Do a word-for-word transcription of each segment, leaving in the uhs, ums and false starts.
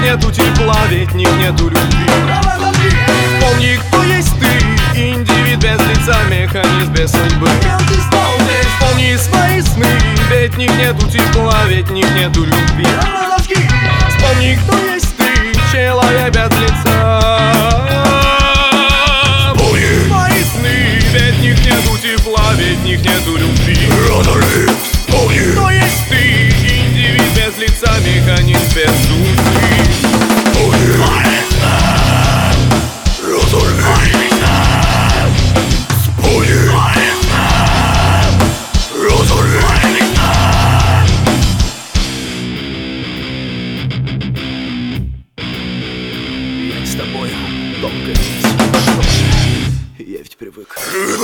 нету тепла, ведь в них нету любви. Вспомни, кто есть ты, индивид без лица, механизм без судьбы. Вспомни свои сны, ведь в них нету тепла, ведь в них нету любви. Вспомни, кто есть ты, человек без лица. Вспомни свои сны, ведь в них нету тепла, ведь в них нету любви. Вспомни, кто есть ты, индивид без лица, механизм без судьбы. Я с тобой долго ведь. Что ж, я ведь привык.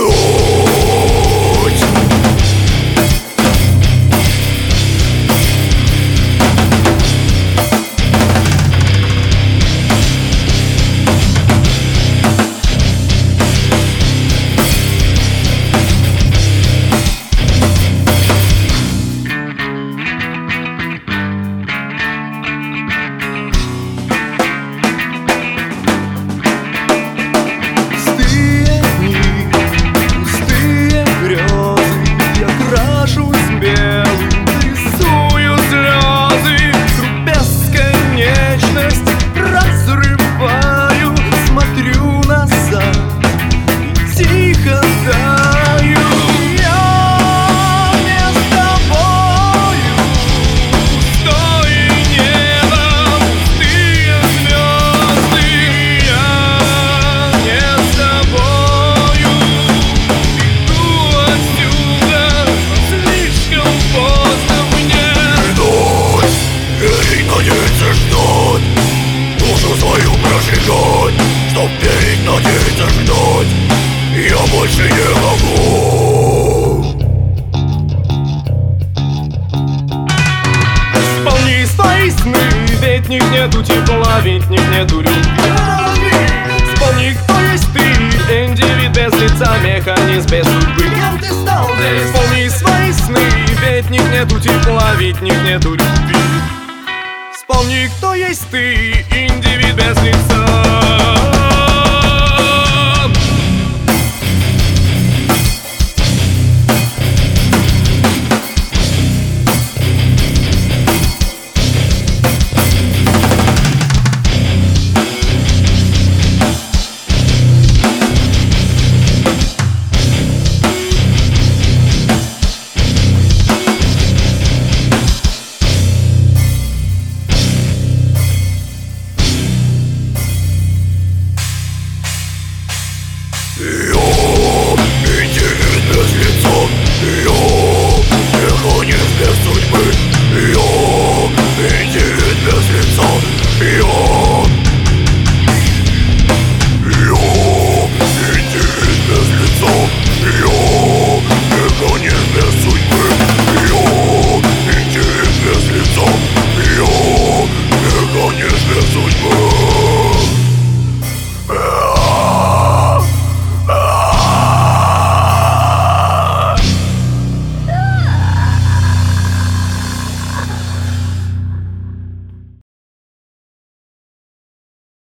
Чтоб верить, надеяться, ждать, я больше не могу. Вспомни свои сны, ведь в них нету тепла, ведь в них нету любви. Вспомни, кто есть ты, индивид без лица, механизм без судьбы. Вспомни свои сны, ведь в них нету тепла, ведь в них нету любви. Вспомни, кто есть ты, индивид без лица.